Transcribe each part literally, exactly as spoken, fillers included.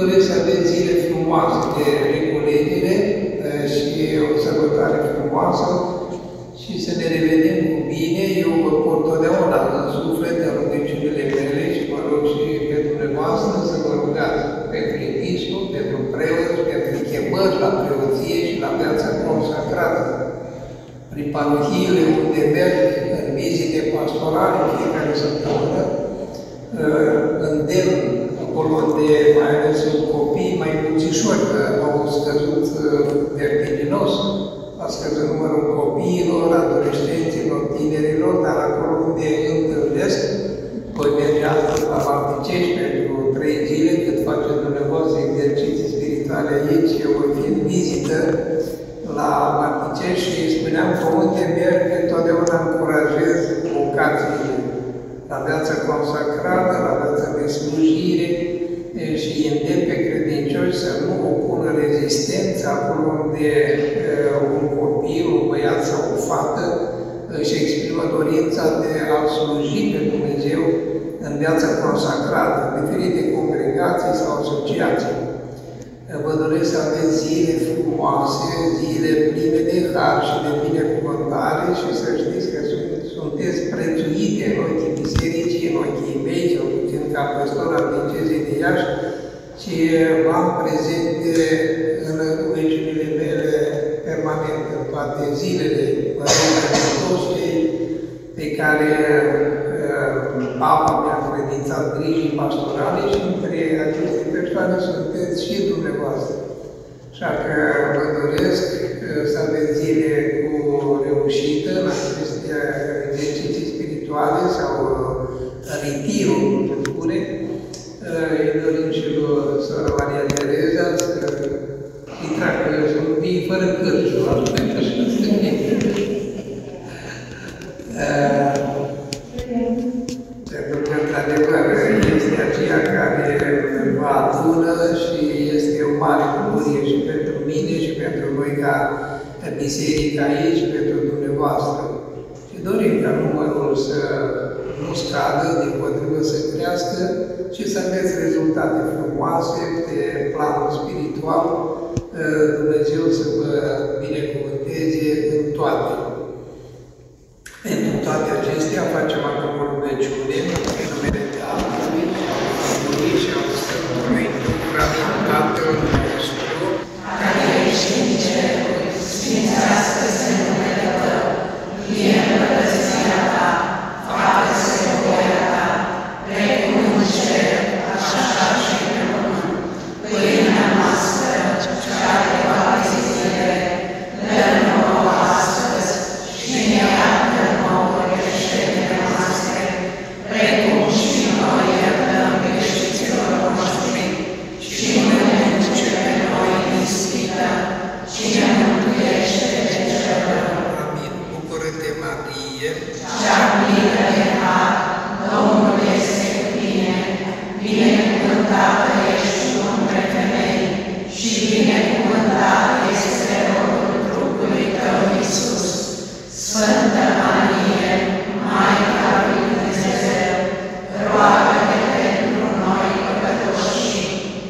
doresc să aveți zile frumoase de reculegere și o sărbătoare frumoasă și să ne revedem cu bine. Eu vă port totdeauna în suflet, în rugăciunile mele și mă rog și pe dumneavoastră să vă rugați pentru episcop, pentru preoți, pentru chemări la preoție și la viața consacrată. Prin parohiile unde merg în vizite pastorale fiecare săptămână, îndemn acolo unde mai ales sunt copii mai puțișori, că au scăzut vertiginos, a scăzut numărul copiilor, adolescenților, tinerilor, dar acolo unde întâlnesc, voi merge astăzi la Marticești pentru trei zile, cât faceți dumneavoastră exerciții spirituale aici, eu voi fi în vizită la Marticești și spuneam că unde merg, întotdeauna încurajez vocațiile la viața consacrată, la viața de slujire și îndemn pe credincioși să nu opună rezistență acolo unde un copil, un băiat sau o fată își exprimă dorința de a sluji pe Dumnezeu în viața consacrată, în diferite congregații sau asociații. Vă doresc să aveți zile frumoase, zile pline de har și de binecuvântare și să știți că sunteți prețuite în ochii bisericii, în ochii mei, cel puțin ca păstor al diecezei de Iași, și v-am prezente în rugăciunile mele permanent, în toate zilele, vă rog pentru toți cei pe care Papa mi-a credințat grijii pastorale și între aceste persoane sunteți și dumneavoastră. Așa că vă doresc să aveți zile cu reușită în aceste exerciții spirituale sau retirul, cum se spune. Îi dorim și lui Sora Maria Tereza să-i treacă să nu fie fără cârciul. Pentru că, într-adevăr, este aceea care vă adună și este o mare bucurie și pentru mine și pentru noi ca biserică aici, pentru dumneavoastră. Și dorim ca numărul să nu scadă, dimpotrivă să crească și să aveți rezultate frumoase pe planul spiritual, Dumnezeu să vă binecuvânteze în toate. Pentru toate acestea facem acum o rugăciune în numele Tatălui și al Sfântului Duh, amin. Tatăl nostru, care ești în ceruri, sfințească-se numele Tău, vie împărăția Ta, facă-se voia Ta, precum în cer, așa și pe pământ. Pâinea noastră, cea de toate zilele, dă-ne nouă astăzi și ne iartă nouă greșelile noastre, precum și noi iertăm greșiților noștri, și nu ne duce pe noi în ispită, ci ne mântuiește de cel rău. Amin. Bucură-te, Marie, cea plină de har, Domnul este cu tine, binecuvântată ești tu între femei, și binecuvântat este rodul trupului tău, Iisus. Sfântă Marie, Maica lui Dumnezeu, roagă-te pentru noi păcătoși,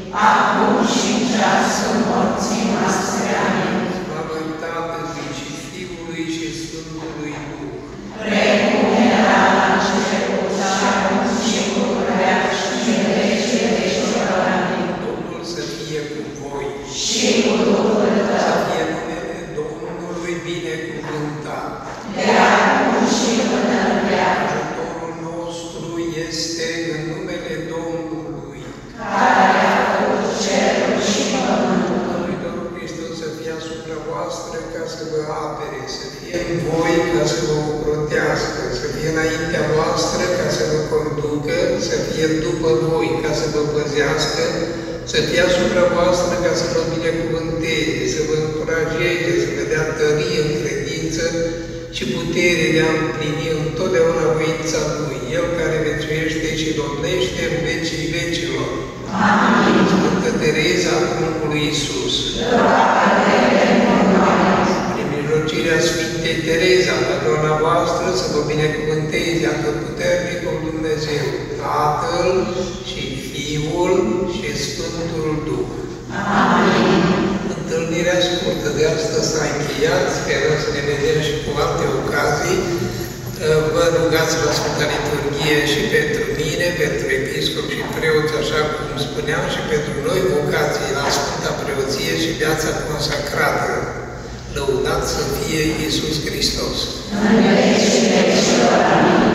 acum și în ceasul morții noastre. Amin. Slavă Tatălui și Fiului și Sfântului Duh, precum era la început, și acum și pururea și în vecii vecilor. Amin. Domnul să fie cu voi și cu Duhul tău. Să fie numele Domnului binecuvântat, de acum și până în veac. Ajutorul nostru este în numele Domnului, care a făcut cerul și pământul. Domnul Domnul Hristos să fie asupra voastră ca să vă apere, să fie în voi ca să vă ocrotească, să fie înaintea voastră ca să vă conducă, să fie după voi ca să vă păzească, să fie asupra voastră ca să vă binecuvânteze, să vă încurajeze, să vă dea tărie în credință și putere de a împlini întotdeauna voința Lui, El care viețuiește și domnește în vecii vecilor. Amin. Sfântă Tereza Pruncului Iisus, prin mijlocirea rugăciunea Sfintei Tereza, patrona voastră, să vă binecuvânteze Atotputernicul Dumnezeu, Tatăl și Fiul și Sfântul Duh. Amin. Întâlnirea scurtă de astăzi s-a încheiat, sperăm să ne vedem și cu alte ocazii. Vă rugați la Sfânta Liturghie și pentru mine, pentru episcop și preoți, așa cum spuneam, și pentru noi vocații la Sfânta Preoție și viața consacrată. Lăudat să fie Iisus Hristos! Amin.